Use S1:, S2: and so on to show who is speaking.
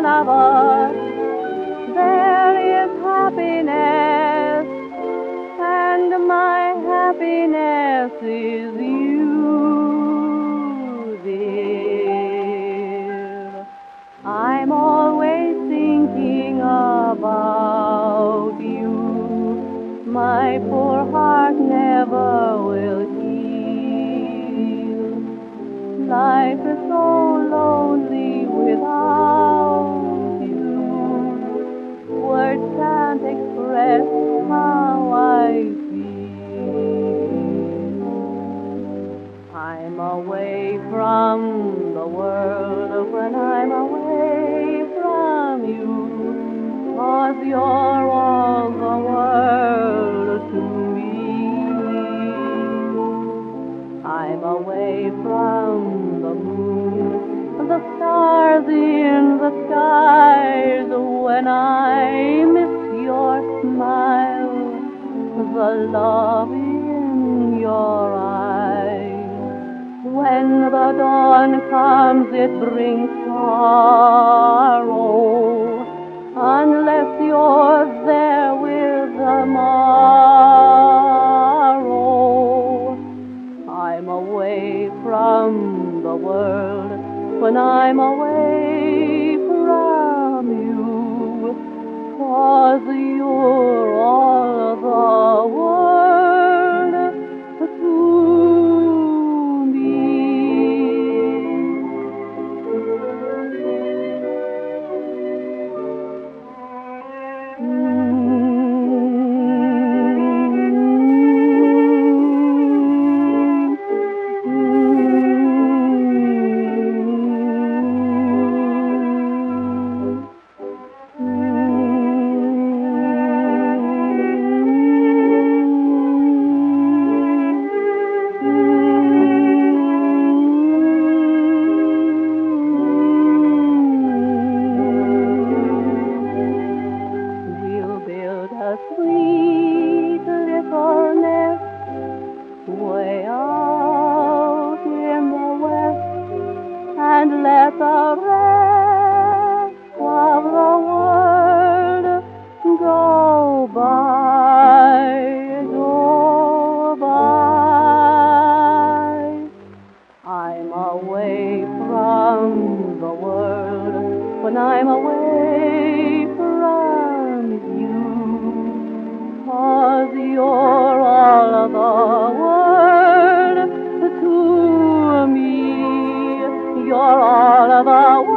S1: one of us there is happiness, and my happiness is you, dear. I'm always thinking about you. My poor heart never will heal. Life is so lonely without you. Words can't express how I feel. I'm away from the world when I'm away from you, 'cause you're all the world to me. I'm away from the moon, the stars in the skies, when I miss your smile, the love in your eyes. When the dawn comes, it brings sorrow, unless you're there with the morrow. I'm away from the world when I'm away from you, 'cause you're all the world to me. A sweet little nest way out in the west, and let the rest of the world go by, go by. I'm away from the world when I'm away from you, 'cause you're all the world to me. You're all the world.